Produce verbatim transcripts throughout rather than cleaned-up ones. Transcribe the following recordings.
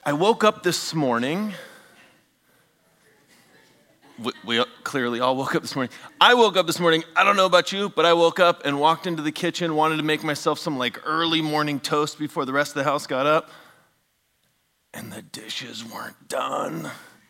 I woke up this morning. We, we clearly all woke up this morning. I woke up this morning. I don't know about you, but I woke up and walked into the kitchen, wanted to make myself some like early morning toast before the rest of the house got up. And the dishes weren't done.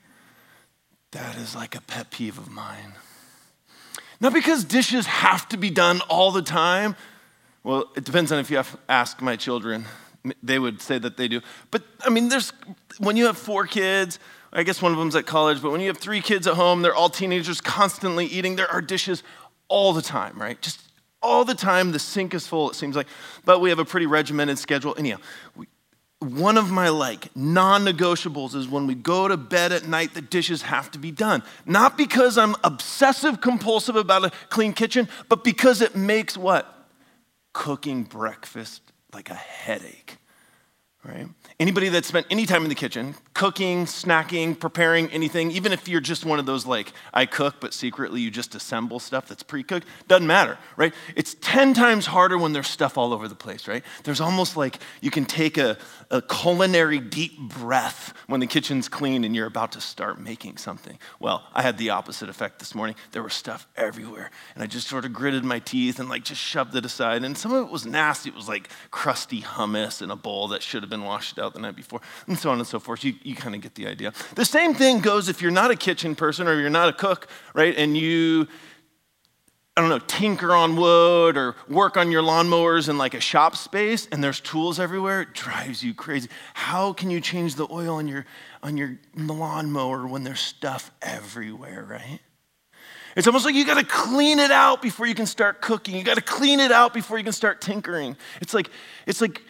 That is like a pet peeve of mine. Not because dishes have to be done all the time. Well, it depends on if you have, ask my children. They would say that they do. But I mean, there's when you have four kids, I guess one of them's at college, but when you have three kids at home, they're all teenagers constantly eating. There are dishes all the time, right? Just all the time. The sink is full, it seems like. But we have a pretty regimented schedule. Anyhow, we, one of my like non-negotiables is when we go to bed at night, the dishes have to be done. Not because I'm obsessive compulsive about a clean kitchen, but because it makes what? Cooking breakfast like a headache, right? Anybody that's spent any time in the kitchen, cooking, snacking, preparing anything, even if you're just one of those like, I cook, but secretly you just assemble stuff that's pre-cooked, doesn't matter, right? It's ten times harder when there's stuff all over the place, right? There's almost like you can take a, a culinary deep breath when the kitchen's clean and you're about to start making something. Well, I had the opposite effect this morning. There was stuff everywhere, and I just sort of gritted my teeth and like just shoved it aside, and some of it was nasty. It was like crusty hummus in a bowl that should have been washed out the night before, and so on and so forth. You, you kind of get the idea. The same thing goes if you're not a kitchen person or you're not a cook, right? And you, I don't know, tinker on wood or work on your lawnmowers in like a shop space and there's tools everywhere, it drives you crazy. How can you change the oil on your, on your lawnmower when there's stuff everywhere, right? It's almost like you got to clean it out before you can start cooking. You got to clean it out before you can start tinkering. It's like, it's like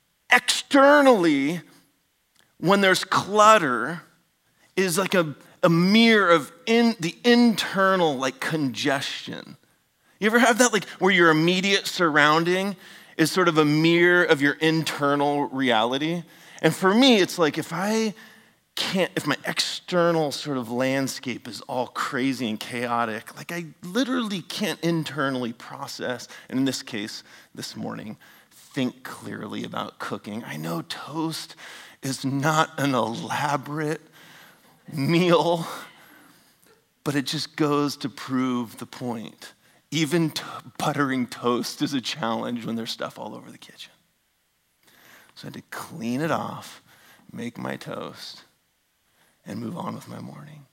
externally, when there's clutter, is like a, a mirror of in the internal like congestion. You ever have that, like where your immediate surrounding is sort of a mirror of your internal reality? And for me, it's like if I can't, if my external sort of landscape is all crazy and chaotic, like I literally can't internally process, and in this case, this morning, think clearly about cooking. I know toast is not an elaborate meal, but it just goes to prove the point. Even t- buttering toast is a challenge when there's stuff all over the kitchen. So I had to clean it off, make my toast, and move on with my morning.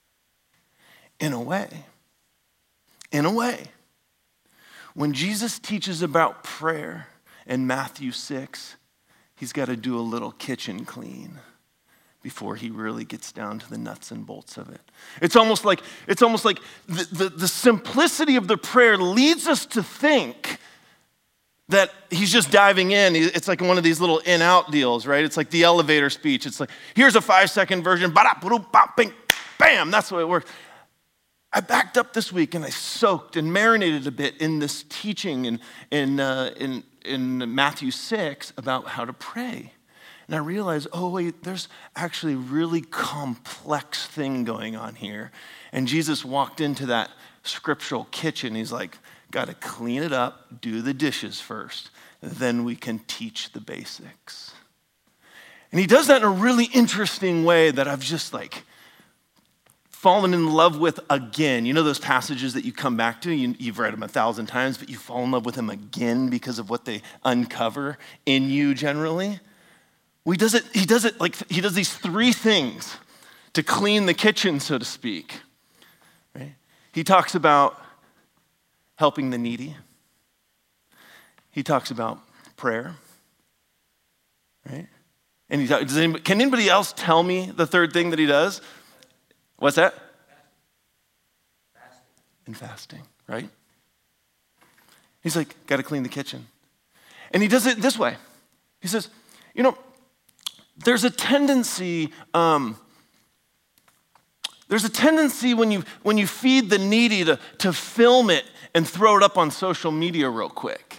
In a way, in a way, when Jesus teaches about prayer in Matthew six, he's got to do a little kitchen clean before he really gets down to the nuts and bolts of it. It's almost like, it's almost like the, the, the simplicity of the prayer leads us to think that he's just diving in. It's like one of these little in-out deals, right? It's like the elevator speech. It's like, here's a five-second version, bam, that's the way it works. I backed up this week and I soaked and marinated a bit in this teaching in, in, uh, in, in Matthew six about how to pray. And I realized, oh wait, there's actually a really complex thing going on here. And Jesus walked into that scriptural kitchen. He's like, got to clean it up, do the dishes first, then we can teach the basics. And he does that in a really interesting way that I've just like fallen in love with again. You know those passages that you come back to, you, you've read them a thousand times, but you fall in love with them again because of what they uncover in you generally? Well, he does it, he does it like, he does these three things to clean the kitchen, so to speak. Right? He talks about helping the needy. He talks about prayer, right? And he talks, does anybody, can anybody else tell me the third thing that he does? What's that? Fasting. And fasting, right? He's like, got to clean the kitchen. And he does it this way. He says, you know, there's a tendency, um, there's a tendency when you when you feed the needy to, to film it and throw it up on social media real quick.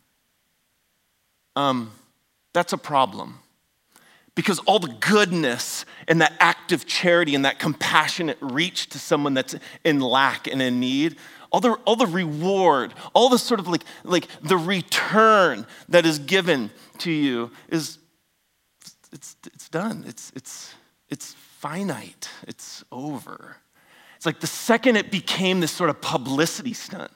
Um, that's a problem. Because all the goodness and that act of charity and that compassionate reach to someone that's in lack and in need, all the, all the reward, all the sort of like, like the return that is given to you is it's, it's done. It's, it's, it's finite. It's over. It's like the second it became this sort of publicity stunt,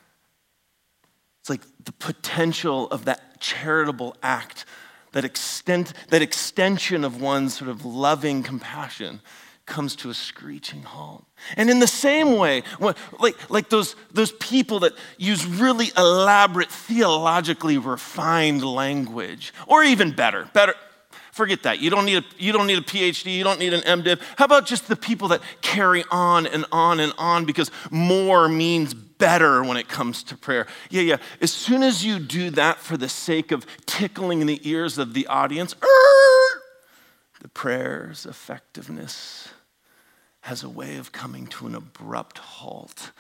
it's like the potential of that charitable act, that extent, that extension of one's sort of loving compassion comes to a screeching halt. And in the same way, like, like those, those people that use really elaborate, theologically refined language, or even better, better, forget that. You don't need a, you don't need a P H D, you don't need an MDiv. How about just the people that carry on and on and on because more means better when it comes to prayer? Yeah, yeah. As soon as you do that for the sake of tickling the ears of the audience, the prayer's effectiveness has a way of coming to an abrupt halt.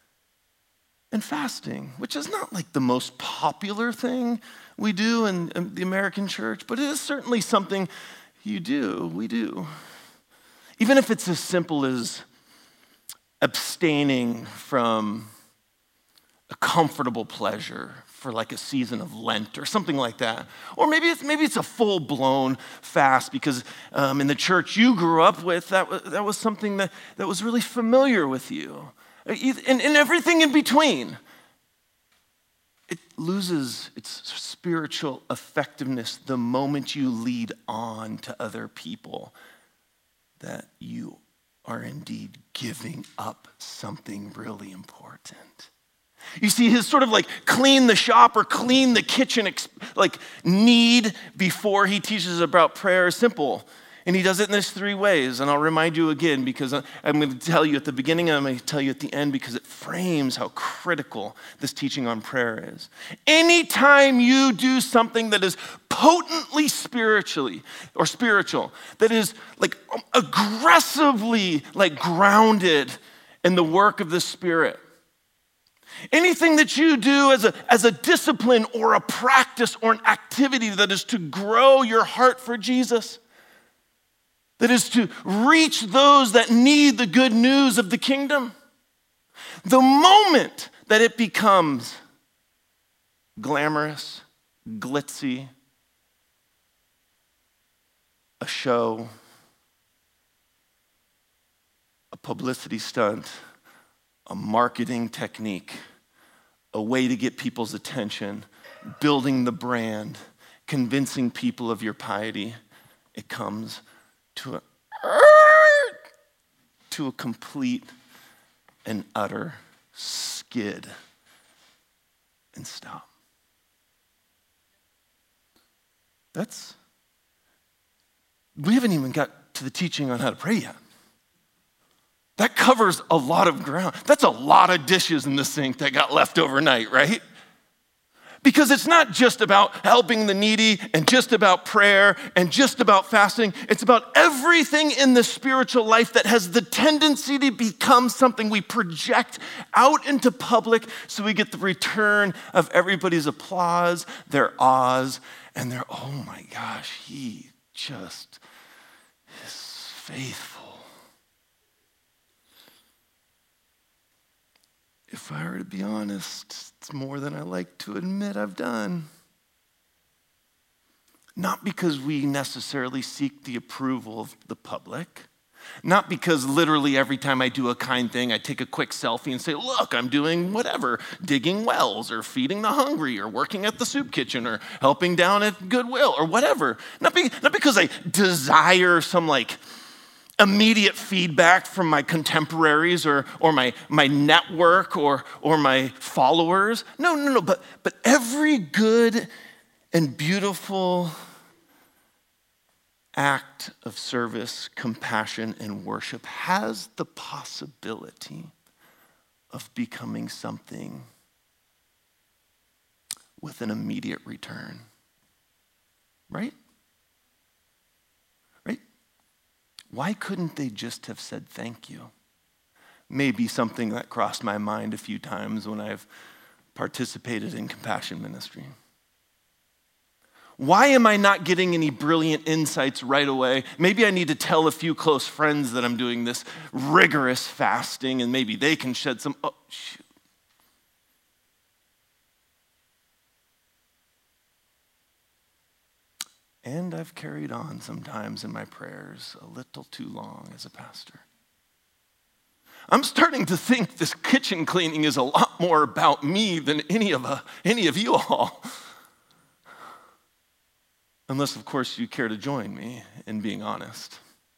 And fasting, which is not like the most popular thing we do in, in the American church, but it is certainly something you do, we do. Even if it's as simple as abstaining from a comfortable pleasure for like a season of Lent or something like that. Or maybe it's maybe it's a full-blown fast because um, in the church you grew up with, that was, that was something that, that was really familiar with you. And, and everything in between. It loses its spiritual effectiveness the moment you lead on to other people that you are indeed giving up something really important. You see, his sort of like clean the shop or clean the kitchen like need before he teaches about prayer is simple. And he does it in these three ways. And I'll remind you again because I'm going to tell you at the beginning and I'm going to tell you at the end because it frames how critical this teaching on prayer is. Anytime you do something that is potently spiritually or spiritual, that is like aggressively like grounded in the work of the Spirit, anything that you do as a, as a discipline or a practice or an activity that is to grow your heart for Jesus, that is to reach those that need the good news of the kingdom, the moment that it becomes glamorous, glitzy, a show, a publicity stunt, a marketing technique, a way to get people's attention, building the brand, convincing people of your piety, it comes to a, to a complete and utter skid and stop. That's, we haven't even got to the teaching on how to pray yet. That covers a lot of ground. That's a lot of dishes in the sink that got left overnight, right? Because it's not just about helping the needy and just about prayer and just about fasting. It's about everything in the spiritual life that has the tendency to become something we project out into public so we get the return of everybody's applause, their awes, and their, oh my gosh, he just is faithful. If I were to be honest, it's more than I like to admit I've done. Not because we necessarily seek the approval of the public. Not because literally every time I do a kind thing, I take a quick selfie and say, look, I'm doing whatever, digging wells or feeding the hungry or working at the soup kitchen or helping down at Goodwill or whatever. Not, be, not because I desire some like immediate feedback from my contemporaries or, or my, my network or, or my followers. No, no, no, but, but every good and beautiful act of service, compassion, and worship has the possibility of becoming something with an immediate return. Right? Right? Why couldn't they just have said thank you? Maybe something that crossed my mind a few times when I've participated in compassion ministry. Why am I not getting any brilliant insights right away? Maybe I need to tell a few close friends that I'm doing this rigorous fasting and maybe they can shed some, oh, shoot. And I've carried on sometimes in my prayers a little too long as a pastor. I'm starting to think this kitchen cleaning is a lot more about me than any of, uh, any of you all. Unless, of course, you care to join me in being honest.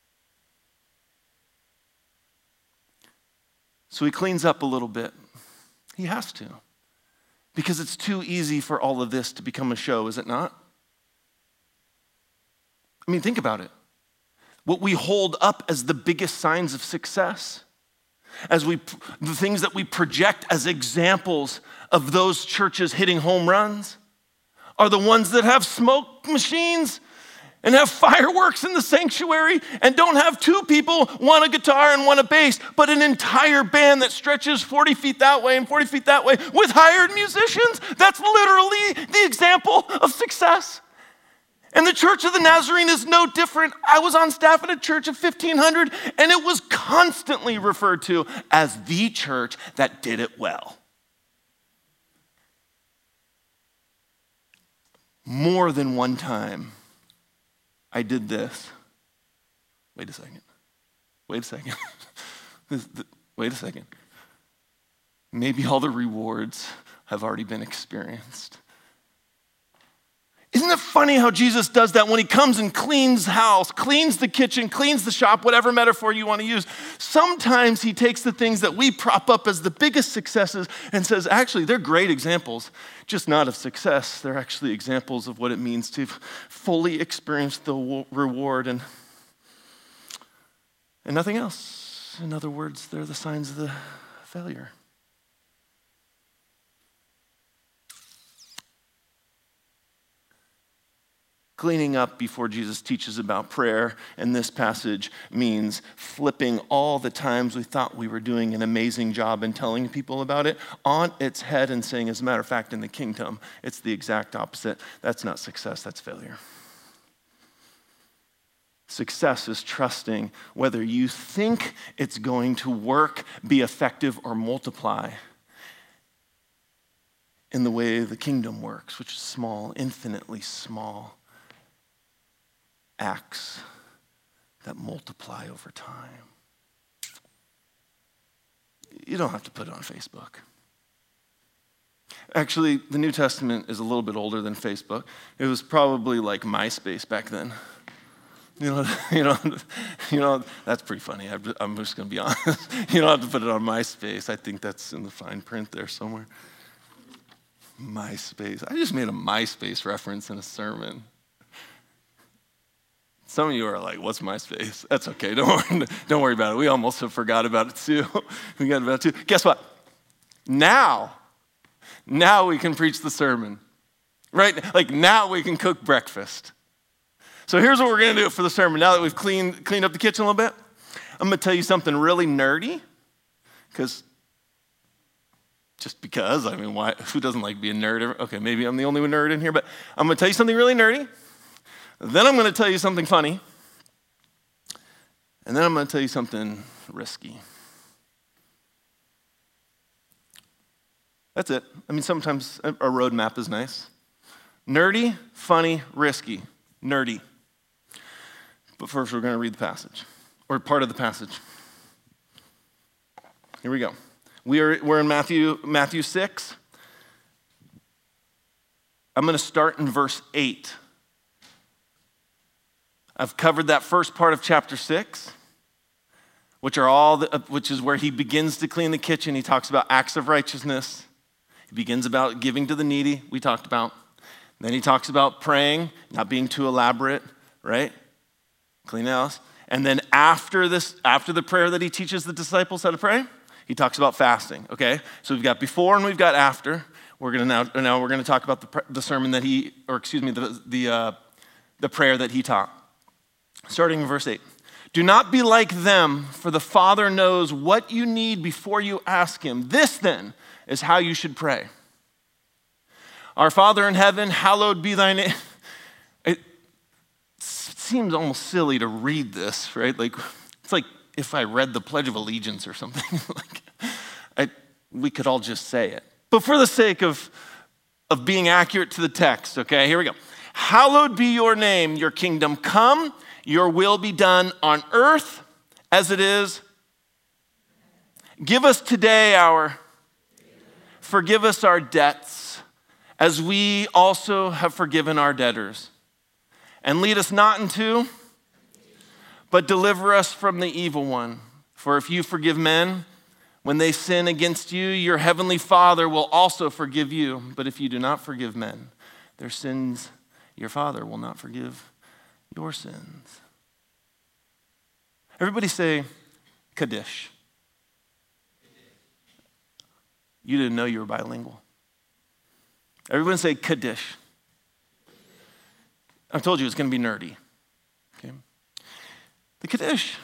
So he cleans up a little bit. He has to. Because it's too easy for all of this to become a show, is it not? I mean, think about it. What we hold up as the biggest signs of success, as we, the things that we project as examples of those churches hitting home runs, are the ones that have smoke machines and have fireworks in the sanctuary and don't have two people, one a guitar and one a bass, but an entire band that stretches forty feet that way and forty feet that way with hired musicians. That's literally the example of success. And the Church of the Nazarene is no different. I was on staff at a church of fifteen hundred, and it was constantly referred to as the church that did it well. More than one time, I did this. Wait a second. Wait a second. Wait a second. Maybe all the rewards have already been experienced. Isn't it funny how Jesus does that when he comes and cleans the house, cleans the kitchen, cleans the shop, whatever metaphor you want to use? Sometimes he takes the things that we prop up as the biggest successes and says, actually, they're great examples, just not of success. They're actually examples of what it means to fully experience the reward and, and nothing else. In other words, they're the signs of the failure. Cleaning up before Jesus teaches about prayer in this passage means flipping all the times we thought we were doing an amazing job and telling people about it on its head and saying, as a matter of fact, in the kingdom, it's the exact opposite. That's not success, that's failure. Success is trusting whether you think it's going to work, be effective, or multiply in the way the kingdom works, which is small, infinitely small acts that multiply over time. You don't have to put it on Facebook. Actually, the New Testament is a little bit older than Facebook. It was probably like MySpace back then. You know, you know, you know. That's pretty funny. I'm just going to be honest. You don't have to put it on MySpace. I think that's in the fine print there somewhere. MySpace. I just made a MySpace reference in a sermon. Some of you are like, what's MySpace? That's okay. Don't worry, don't worry about it. We almost have forgot about it too. We got about it too. Guess what? Now, now we can preach the sermon, right? Like now we can cook breakfast. So here's what we're going to do for the sermon. Now that we've cleaned, cleaned up the kitchen a little bit, I'm going to tell you something really nerdy, because just because, I mean, why? Who doesn't like being a nerd? Okay, maybe I'm the only nerd in here, but I'm going to tell you something really nerdy. Then I'm going to tell you something funny. And then I'm going to tell you something risky. That's it. I mean, sometimes a roadmap is nice. Nerdy, funny, risky. Nerdy. But first we're going to read the passage, or part of the passage. Here we go. We are, we're in Matthew, Matthew six. I'm going to start in verse eight. I've covered that first part of chapter six, which are all the, which is where he begins to clean the kitchen. He talks about acts of righteousness. He begins about giving to the needy, we talked about. Then he talks about praying, not being too elaborate, right? Clean house. And then after this, after the prayer that he teaches the disciples how to pray, he talks about fasting, okay? So we've got before and we've got after. We're gonna now, now we're gonna talk about the, the sermon that he, or excuse me, the, the, uh, the prayer that he taught. Starting in verse eight. Do not be like them, for the Father knows what you need before you ask him. This then is how you should pray. Our Father in heaven, hallowed be thy name. It seems almost silly to read this, right? Like, it's like if I read the Pledge of Allegiance or something. like, I, we could all just say it. But for the sake of, of being accurate to the text, okay, here we go. Hallowed be your name, your kingdom come, your will be done on earth as it is. Give us today our, forgive us our debts as we also have forgiven our debtors. And lead us not into, but deliver us from the evil one. For if you forgive men when they sin against you, your heavenly Father will also forgive you. But if you do not forgive men their sins, your Father will not forgive your sins. Everybody say Kaddish. You didn't know you were bilingual. Everyone say Kaddish. I told you it's going to be nerdy. Okay. The Kaddish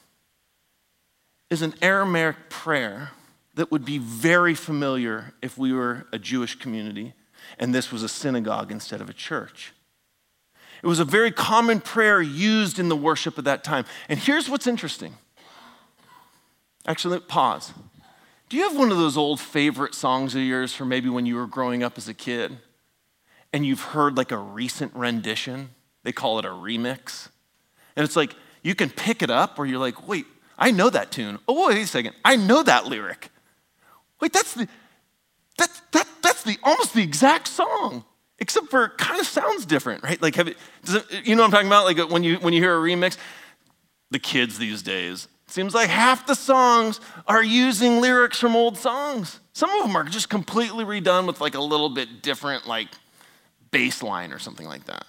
is an Aramaic prayer that would be very familiar if we were a Jewish community and this was a synagogue instead of a church. It was a very common prayer used in the worship of that time. And here's what's interesting. Actually, pause. Do you have one of those old favorite songs of yours from maybe when you were growing up as a kid and you've heard like a recent rendition? They call it a remix. And it's like, you can pick it up where you're like, wait, I know that tune. Oh, wait a second. I know that lyric. Wait, that's the, that, that, that's the, almost the exact song, except for it kind of sounds different, right? Like, have it, does it, you know what I'm talking about? Like when you, when you hear a remix, the kids these days, seems like half the songs are using lyrics from old songs. Some of them are just completely redone with like a little bit different like bass line or something like that.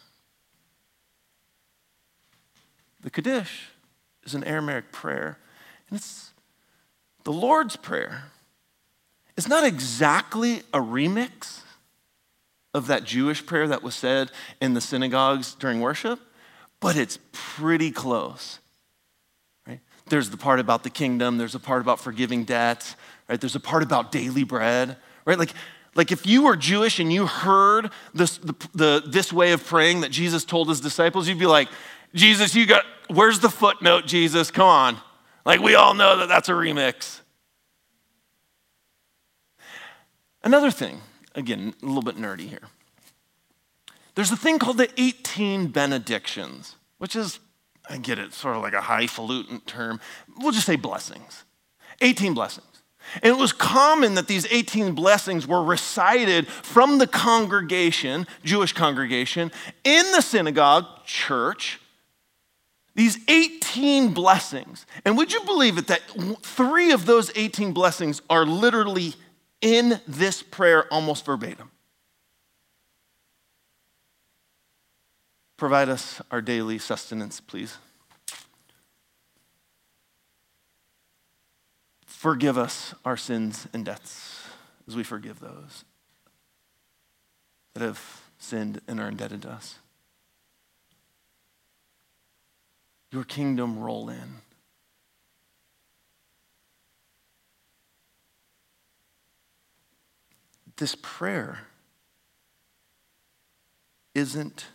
The Kaddish is an Aramaic prayer, and it's the Lord's Prayer. It's not exactly a remix of that Jewish prayer that was said in the synagogues during worship, but it's pretty close. There's the part about the kingdom. There's a part about forgiving debts, right? There's a part about daily bread, right? Like, like if you were Jewish and you heard this, the, the, this way of praying that Jesus told his disciples, you'd be like, Jesus, you got, where's the footnote, Jesus? Come on. Like, we all know that that's a remix. Another thing, again, a little bit nerdy here. There's a thing called the eighteen benedictions, which is, I get it, sort of like a highfalutin term. We'll just say blessings. eighteen blessings. And it was common that these eighteen blessings were recited from the congregation, Jewish congregation, in the synagogue, church. These eighteen blessings. And would you believe it that three of those eighteen blessings are literally in this prayer almost verbatim? Provide us our daily sustenance, please. Forgive us our sins and debts as we forgive those that have sinned and are indebted to us. Your kingdom roll in. This prayer isn't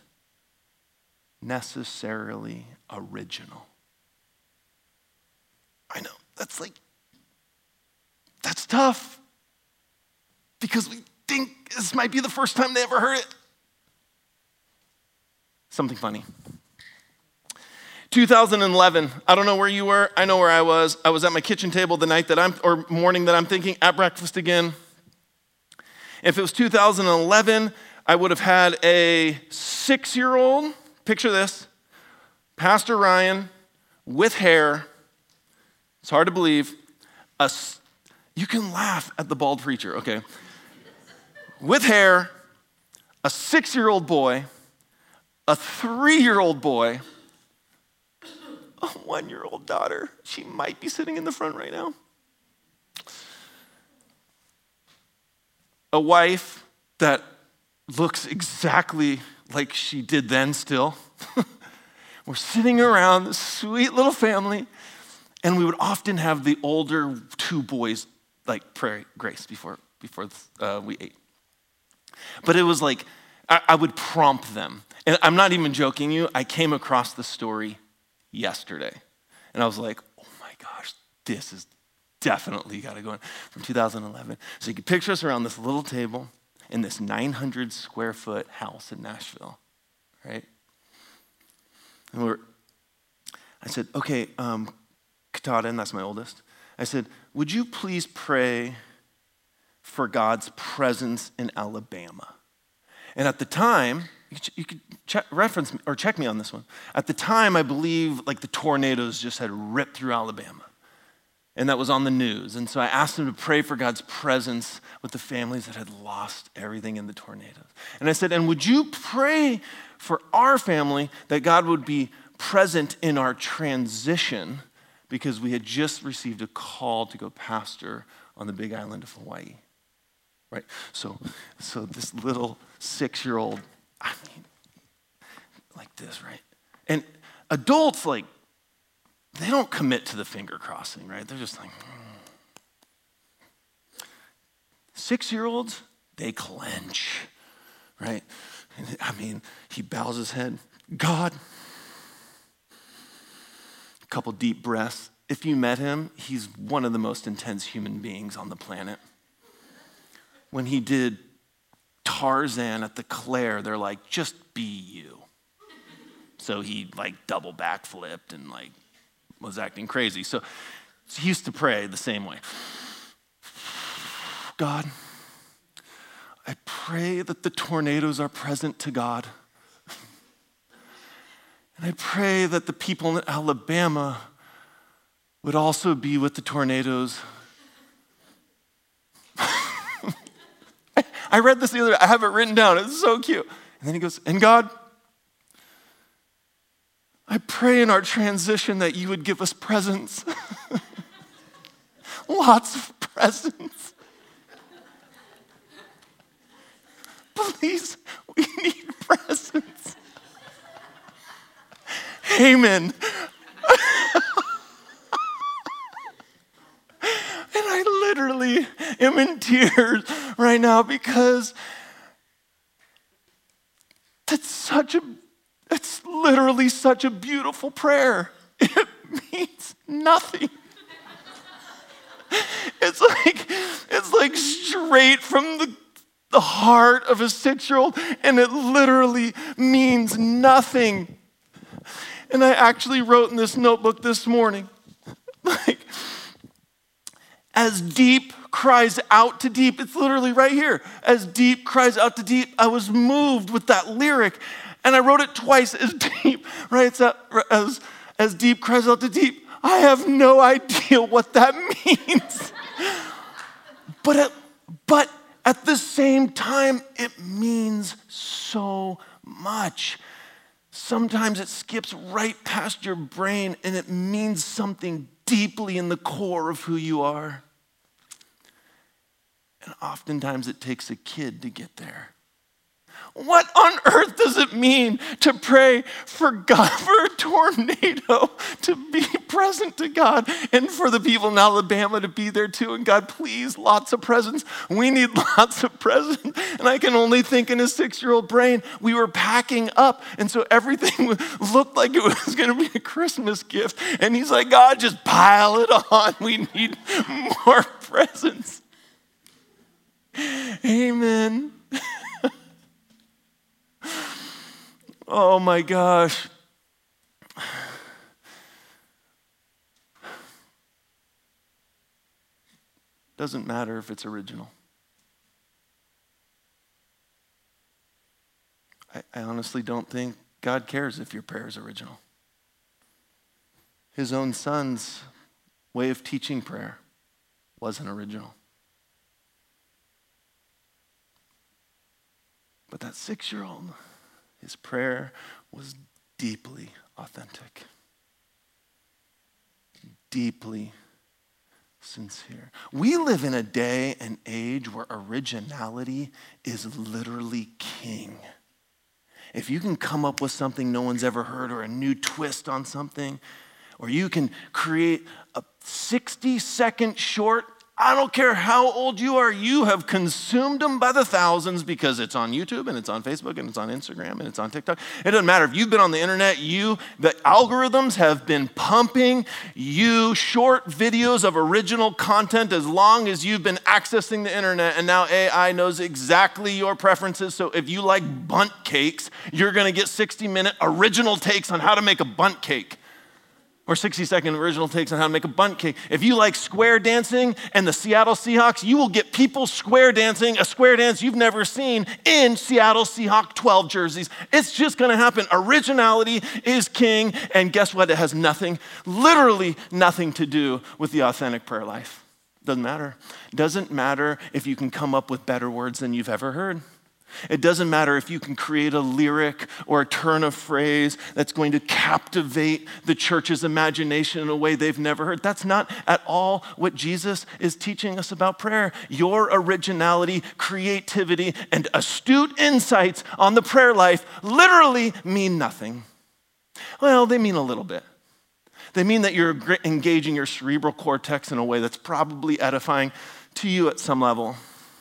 necessarily original. I know, that's like, that's tough because we think this might be the first time they ever heard it. Something funny. two thousand eleven, I don't know where you were, I know where I was. I was at my kitchen table the night that I'm, or morning that I'm thinking, at breakfast again. If it was two thousand eleven, I would have had a six-year-old. Picture this, Pastor Ryan with hair, it's hard to believe, a, you can laugh at the bald preacher, okay, with hair, a six-year-old boy, a three-year-old boy, a one-year-old daughter, she might be sitting in the front right now, a wife that looks exactly like she did then still. We're sitting around, this sweet little family, and we would often have the older two boys like pray grace before, before uh, we ate. But it was like, I, I would prompt them. And I'm not even joking you, I came across the story yesterday. And I was like, oh my gosh, this is definitely got to go in from two thousand eleven. So you can picture us around this little table in this nine hundred square foot house in Nashville. right? And we're, I said, okay, um, Katahdin, that's my oldest. I said, would you please pray for God's presence in Alabama? And at the time, you could, you could check, reference me or check me on this one. At the time, I believe like the tornadoes just had ripped through Alabama. And that was on the news. And so I asked him to pray for God's presence with the families that had lost everything in the tornadoes. And I said, and would you pray for our family that God would be present in our transition, because we had just received a call to go pastor on the Big Island of Hawaii. Right? So, so this little six-year-old, I mean, like this, right? And adults, like, they don't commit to the finger crossing, right? They're just like, hmm. Six-year-olds, they clench, right? And I mean, he bows his head. God, a couple deep breaths. If you met him, he's one of the most intense human beings on the planet. When he did Tarzan at the Claire, they're like, just be you. So he like double backflipped and like was acting crazy. So he used to pray the same way. God, I pray that the tornadoes are present to God. And I pray that the people in Alabama would also be with the tornadoes. I read this the other day. I have it written down. It's so cute. And then he goes, and God, I pray in our transition that you would give us presents. Lots of presents. Please, we need presents. Amen. And I literally am in tears right now because that's such a, it's literally such a beautiful prayer. It means nothing. It's like, it's like straight from the, the heart of a six-year-old, and it literally means nothing. And I actually wrote in this notebook this morning, like, as deep cries out to deep. It's literally right here. As deep cries out to deep. I was moved with that lyric, and I wrote it twice. As deep, right? It's that, as, as deep cries out to deep. I have no idea what that means. But at, but at the same time, it means so much. Sometimes it skips right past your brain, and it means something deeply in the core of who you are. And oftentimes it takes a kid to get there. What on earth does it mean to pray for God, for a tornado to be present to God, and for the people in Alabama to be there too? And God, please, lots of presents. We need lots of presents. And I can only think in a six-year-old brain, we were packing up, and so everything looked like it was going to be a Christmas gift. And he's like, God, just pile it on. We need more presents. Amen. Oh my gosh. Doesn't matter if it's original. I, I honestly don't think God cares if your prayer is original. His own son's way of teaching prayer wasn't original. But that six-year-old, his prayer was deeply authentic, deeply sincere. We live in a day and age where originality is literally king. If you can come up with something no one's ever heard, or a new twist on something, or you can create a sixty-second short, I don't care how old you are, you have consumed them by the thousands because it's on YouTube and it's on Facebook and it's on Instagram and it's on TikTok. It doesn't matter if you've been on the internet, you, the algorithms have been pumping you short videos of original content as long as you've been accessing the internet, and now A I knows exactly your preferences. So if you like bundt cakes, you're gonna get sixty minute original takes on how to make a bundt cake. Or sixty second original takes on how to make a bundt cake. If you like square dancing and the Seattle Seahawks, you will get people square dancing, a square dance you've never seen in Seattle Seahawk twelve jerseys. It's just gonna happen. Originality is king, and guess what? It has nothing, literally nothing to do with the authentic prayer life. Doesn't matter. Doesn't matter if you can come up with better words than you've ever heard. It doesn't matter if you can create a lyric or a turn of phrase that's going to captivate the church's imagination in a way they've never heard. That's not at all what Jesus is teaching us about prayer. Your originality, creativity, and astute insights on the prayer life literally mean nothing. Well, they mean a little bit. They mean that you're engaging your cerebral cortex in a way that's probably edifying to you at some level.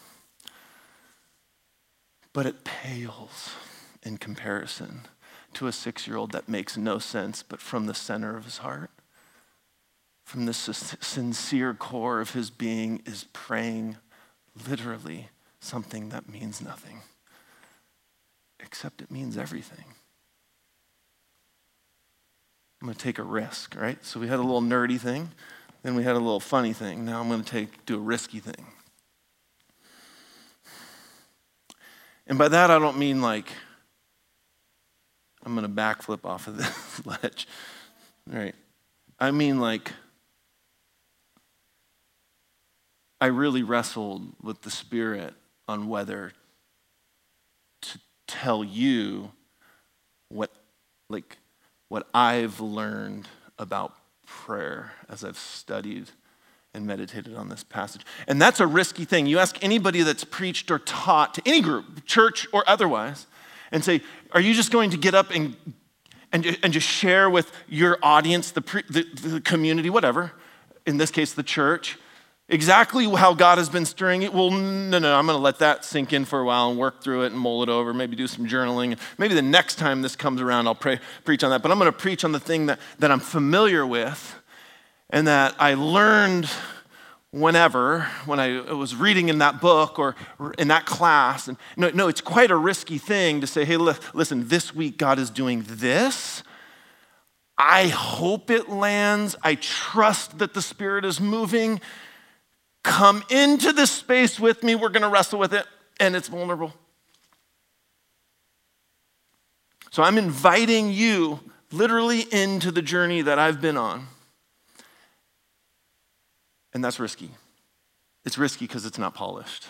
But it pales in comparison to a six-year-old that makes no sense, but from the center of his heart, from the sincere core of his being, is praying literally something that means nothing, except it means everything. I'm going to take a risk, right? So we had a little nerdy thing, then we had a little funny thing. Now I'm going to take do a risky thing. And by that, I don't mean like, I'm going to backflip off of this ledge. Right? I mean like, I really wrestled with the Spirit on whether to tell you what, like, what I've learned about prayer as I've studied and meditated on this passage. And that's a risky thing. You ask anybody that's preached or taught to any group, church or otherwise, and say, are you just going to get up and and, and just share with your audience, the, pre, the, the community, whatever, in this case, the church, exactly how God has been stirring it? Well, no, no, I'm going to let that sink in for a while and work through it and mull it over, maybe do some journaling. Maybe the next time this comes around, I'll pray, preach on that. But I'm going to preach on the thing that, that I'm familiar with, and that I learned whenever, when I was reading in that book or in that class. And no, no, it's quite a risky thing to say, hey, listen, this week God is doing this. I hope it lands. I trust that the Spirit is moving. Come into this space with me. We're going to wrestle with it, and it's vulnerable. So I'm inviting you literally into the journey that I've been on. And that's risky. It's risky because it's not polished.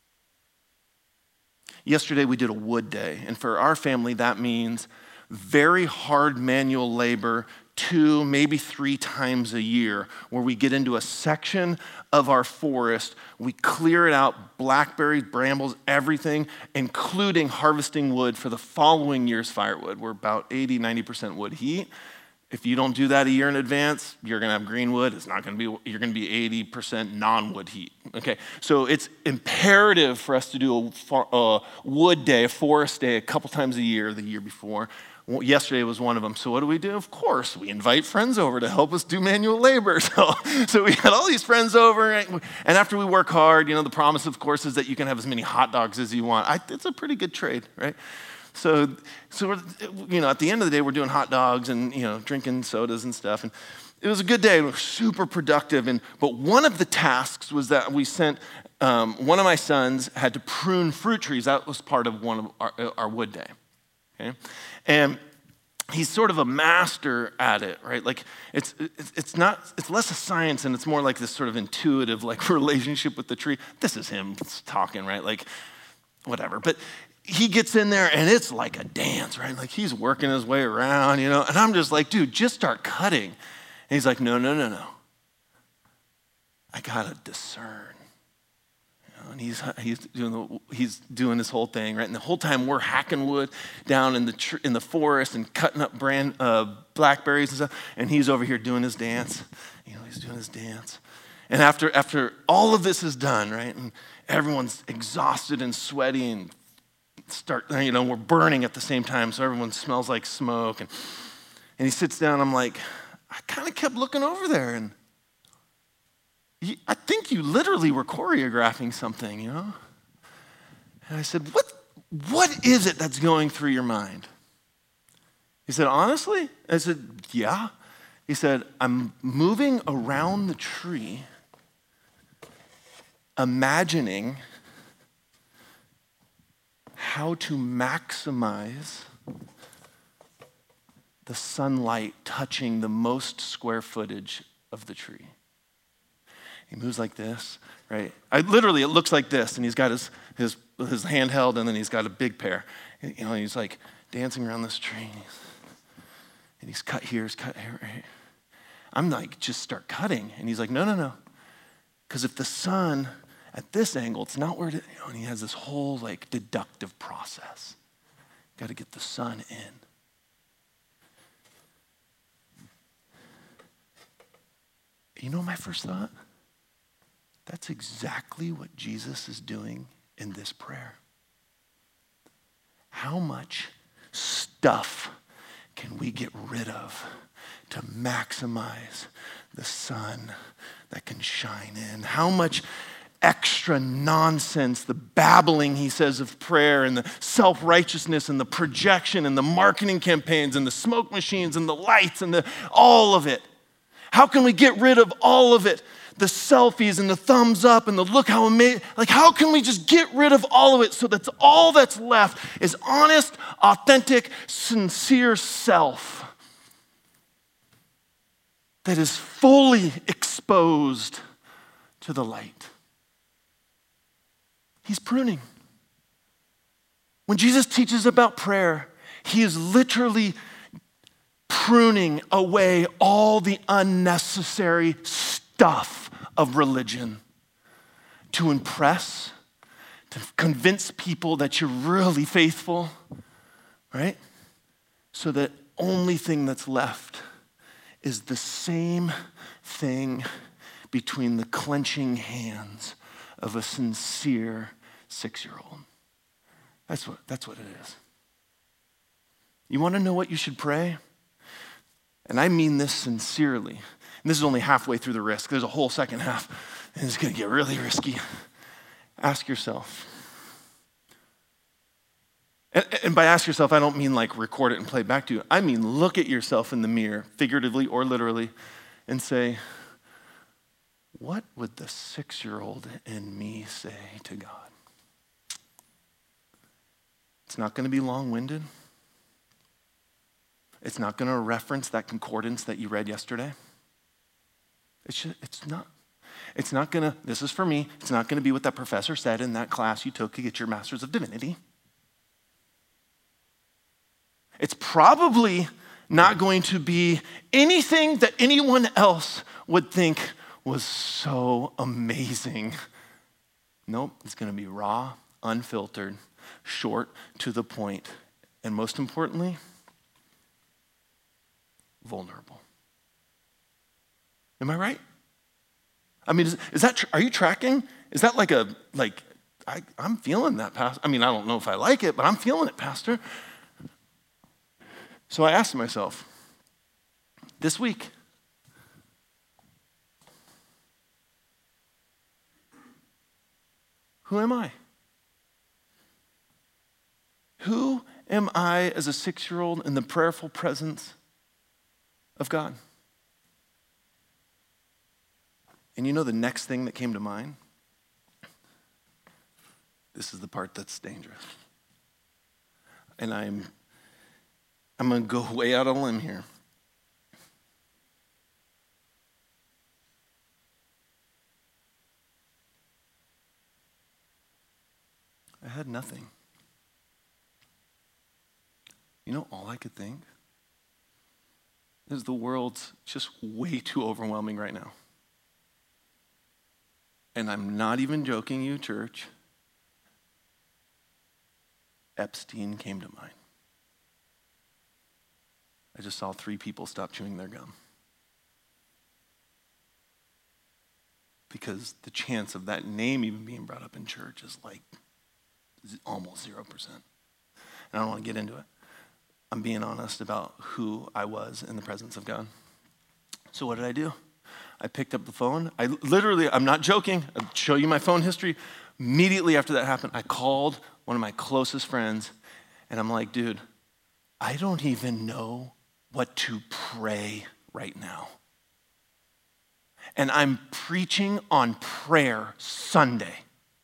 Yesterday we did a wood day, and for our family that means very hard manual labor two, maybe three times a year, where we get into a section of our forest, we clear it out, blackberries, brambles, everything, including harvesting wood for the following year's firewood. We're about eighty, ninety percent wood heat. If you don't do that a year in advance, you're gonna have green wood. It's not gonna be, you're gonna be eighty percent non-wood heat, okay? So it's imperative for us to do a, a wood day, a forest day, a couple times a year, the year before. Well, yesterday was one of them. So what do we do? Of course, we invite friends over to help us do manual labor. So, so we had all these friends over, and after we work hard, you know, the promise, of course, is that you can have as many hot dogs as you want. I, it's a pretty good trade, right? So, so we're, you know, at the end of the day, we're doing hot dogs and, you know, drinking sodas and stuff. And it was a good day. We were super productive. And but one of the tasks was that we sent um, one of my sons had to prune fruit trees. That was part of one of our, our wood day. Okay, and he's sort of a master at it, right? Like it's it's it's not it's less a science and it's more like this sort of intuitive like relationship with the tree. This is him talking, right? Like whatever, but. He gets in there and it's like a dance, right? Like he's working his way around, you know, and I'm just like, dude, just start cutting. And he's like, no, no, no, no. I gotta discern. You know, and he's he's doing the, he's doing this whole thing, right? And the whole time we're hacking wood down in the tr- in the forest and cutting up brand uh, blackberries and stuff, and he's over here doing his dance. You know, he's doing his dance. And after, after all of this is done, right, and everyone's exhausted and sweaty and start, you know, we're burning at the same time, so everyone smells like smoke. And, and he sits down, I'm like, I kind of kept looking over there, and you, I think you literally were choreographing something, you know? And I said, what, what is it that's going through your mind? He said, honestly? I said, yeah. He said, I'm moving around the tree, imagining how to maximize the sunlight touching the most square footage of the tree. He moves like this, right? I literally, it looks like this, and he's got his his his handheld, and then he's got a big pair. And, you know, he's like dancing around this tree, and he's, and he's cut here, he's cut here. Right? I'm like, just start cutting, and he's like, no, no, no, because if the sun at this angle, it's not where it, you know, and he has this whole like deductive process. Got to get the sun in. You know my first thought? That's exactly what Jesus is doing in this prayer. How much stuff can we get rid of to maximize the sun that can shine in? How much extra nonsense, the babbling, he says, of prayer and the self-righteousness and the projection and the marketing campaigns and the smoke machines and the lights and the all of it. How can we get rid of all of it? The selfies and the thumbs up and the look how amazing. Like, how can we just get rid of all of it so that's all that's left is honest, authentic, sincere self that is fully exposed to the light? He's pruning. When Jesus teaches about prayer, he is literally pruning away all the unnecessary stuff of religion to impress, to convince people that you're really faithful, right? So that only thing that's left is the same thing between the clenching hands of a sincere six-year-old. That's what, that's what it is. You want to know what you should pray? And I mean this sincerely. And this is only halfway through the risk. There's a whole second half, and it's going to get really risky. Ask yourself. And, and by ask yourself, I don't mean like record it and play it back to you. I mean look at yourself in the mirror, figuratively or literally, and say, what would the six-year-old in me say to God? It's not going to be long-winded. It's not going to reference that concordance that you read yesterday. It's just, it's not. It's not going to, this is for me, it's not going to be what that professor said in that class you took to get your Master's of Divinity. It's probably not going to be anything that anyone else would think was so amazing. Nope, it's going to be raw, unfiltered, short, to the point, and most importantly, vulnerable. Am I right? I mean, is, is that, are you tracking? Is that like a, like, I, I'm feeling that, Pastor. I mean, I don't know if I like it, but I'm feeling it, Pastor. So I asked myself, this week, who am I? Who am I as a six-year-old in the prayerful presence of God? And you know the next thing that came to mind? This is the part that's dangerous. And I'm, I'm going to go way out on a limb here. I had nothing. You know, all I could think is the world's just way too overwhelming right now. And I'm not even joking you, church. Epstein came to mind. I just saw three people stop chewing their gum. because the chance of that name even being brought up in church is like almost zero percent. And I don't want to get into it. I'm being honest about who I was in the presence of God. So what did I do? I picked up the phone. I literally, I'm not joking. I'll show you my phone history. Immediately after that happened, I called one of my closest friends, and I'm like, dude, I don't even know what to pray right now. And I'm preaching on prayer Sunday.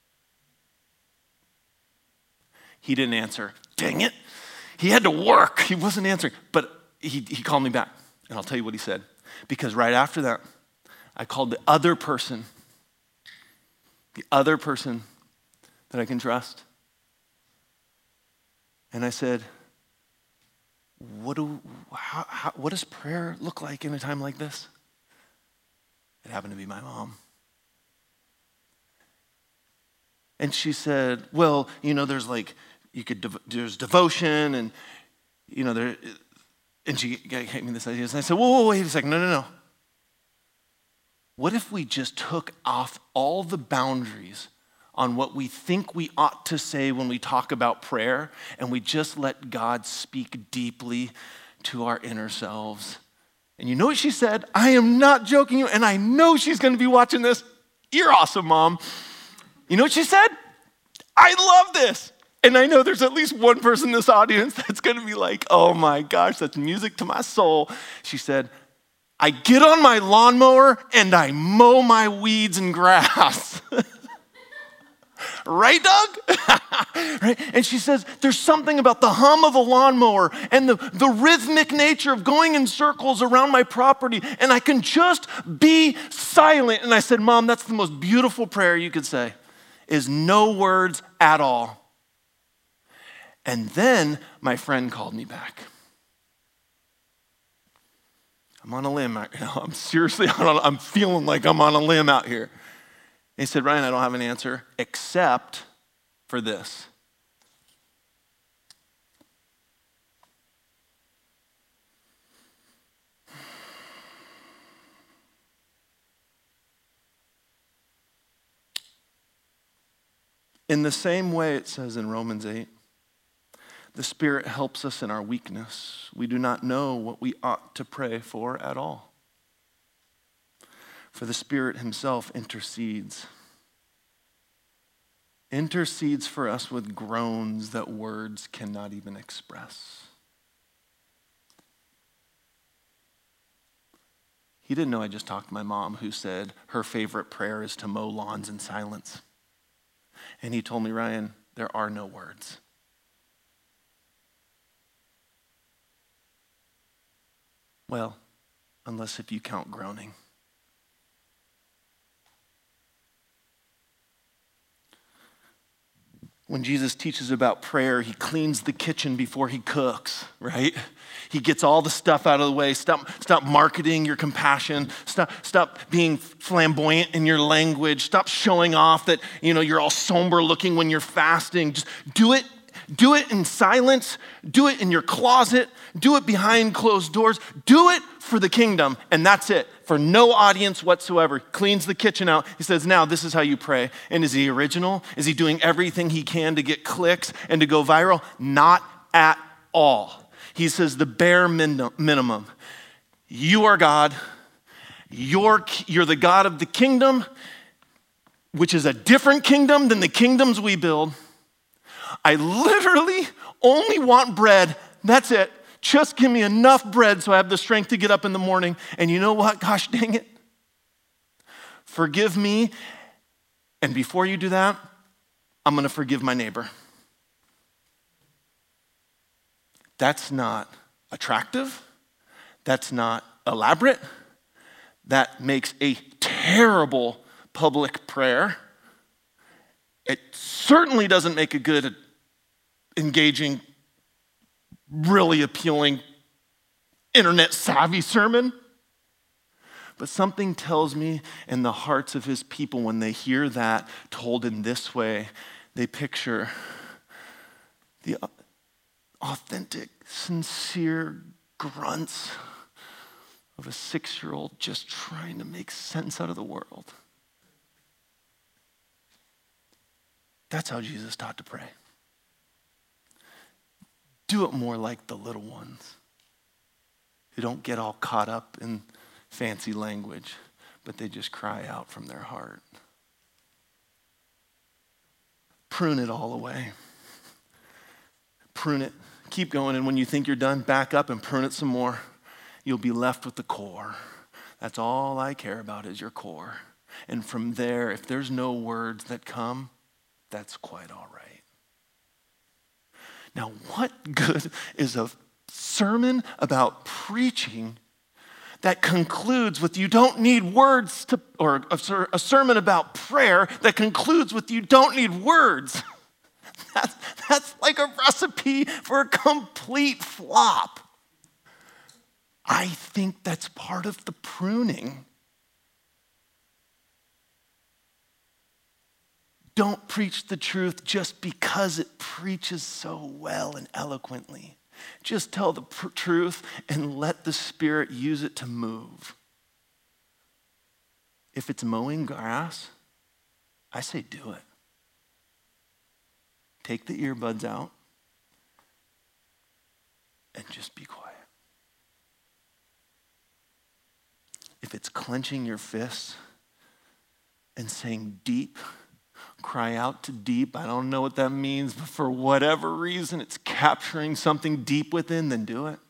He didn't answer. Dang it. He had to work. He wasn't answering. But he, he called me back. And I'll tell you what he said. Because right after that, I called the other person, the other person that I can trust. And I said, what, do, how, how, what does prayer look like in a time like this? It happened to be my mom. And she said, well, you know, there's like, you could, dev- there's devotion and, you know, there, and she gave me this idea. And I said, whoa, whoa, wait a second, no, no, no. What if we just took off all the boundaries on what we think we ought to say when we talk about prayer, and we just let God speak deeply to our inner selves? And you know what she said? I am not joking you, and I know she's going to be watching this. You're awesome, Mom. You know what she said? I love this. And I know there's at least one person in this audience that's going to be like, oh my gosh, that's music to my soul. She said, I get on my lawnmower and I mow my weeds and grass. Right, Doug? Right? And she says, there's something about the hum of a lawnmower and the, the rhythmic nature of going in circles around my property, and I can just be silent. And I said, Mom, that's the most beautiful prayer you could say, is no words at all. And then my friend called me back. I'm on a limb out here. I'm seriously, I'm feeling like I'm on a limb out here. And he said, Ryan, I don't have an answer except for this. In the same way it says in Romans eight, the Spirit helps us in our weakness. We do not know what we ought to pray for at all. For the Spirit himself intercedes. Intercedes for us with groans that words cannot even express. He didn't know I just talked to my mom, who said her favorite prayer is to mow lawns in silence. And he told me, Ryan, there are no words. Well, unless if you count groaning. When Jesus teaches about prayer, he cleans the kitchen before he cooks, right? He gets all the stuff out of the way. Stop, stop marketing your compassion. Stop, stop being flamboyant in your language. Stop showing off that, you know, you're all somber looking when you're fasting. Just do it. Do it in silence. Do it in your closet. Do it behind closed doors. Do it for the kingdom, and that's it. For no audience whatsoever. Cleans the kitchen out. He says, now this is how you pray. And is he original? Is he doing everything he can to get clicks and to go viral? Not at all. He says the bare minimum. You are God. You're, you're the God of the kingdom, which is a different kingdom than the kingdoms we build. I literally only want bread. That's it. Just give me enough bread so I have the strength to get up in the morning. And you know what? Gosh dang it. Forgive me. And before you do that, I'm going to forgive my neighbor. That's not attractive. That's not elaborate. That makes a terrible public prayer. It certainly doesn't make a good, engaging, really appealing, internet savvy sermon. But something tells me in the hearts of his people when they hear that told in this way, they picture the authentic, sincere grunts of a six-year-old just trying to make sense out of the world. That's how Jesus taught to pray. Do it more like the little ones who don't get all caught up in fancy language, but they just cry out from their heart. Prune it all away. Prune it. Keep going, and when you think you're done, back up and prune it some more. You'll be left with the core. That's all I care about is your core. And from there, if there's no words that come, that's quite all right. Now, what good is a sermon about preaching that concludes with you don't need words to, or a, ser- a sermon about prayer that concludes with you don't need words? That's, that's like a recipe for a complete flop. I think that's part of the pruning. Don't preach the truth just because it preaches so well and eloquently. Just tell the pr- truth and let the Spirit use it to move. If it's mowing grass, I say do it. Take the earbuds out and just be quiet. If it's clenching your fists and saying deep, cry out to deep. I don't know what that means, but for whatever reason, it's capturing something deep within, then do it.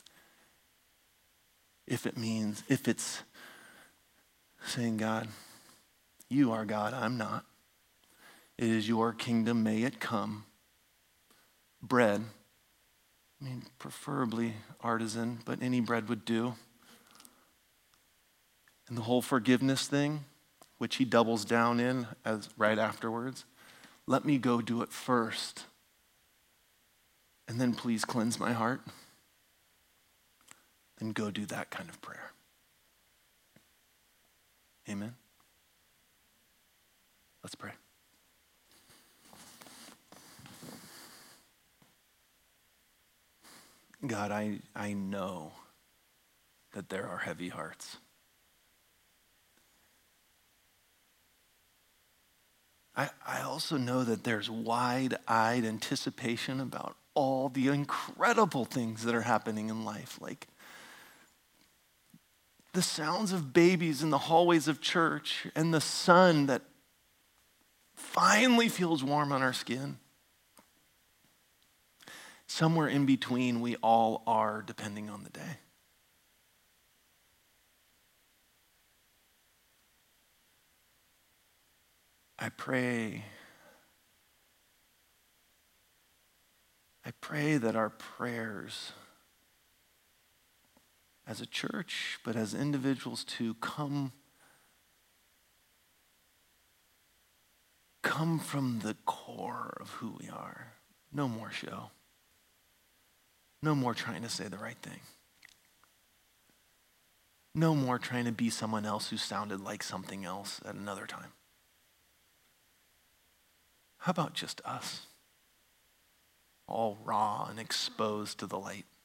If it means, if it's saying, God, you are God, I'm not. It is your kingdom, may it come. Bread, I mean, preferably artisan, but any bread would do. And the whole forgiveness thing, which he doubles down in as right afterwards. Let me go do it first. And then please cleanse my heart. Then go do that kind of prayer. Amen. Let's pray. God, I, I know that there are heavy hearts. I, I also know that there's wide-eyed anticipation about all the incredible things that are happening in life, like the sounds of babies in the hallways of church and the sun that finally feels warm on our skin. Somewhere in between, we all are, depending on the day. I pray, I pray that our prayers as a church, but as individuals too, come, come from the core of who we are. No more show. No more trying to say the right thing. No more trying to be someone else who sounded like something else at another time. How about just us? All raw and exposed to the light.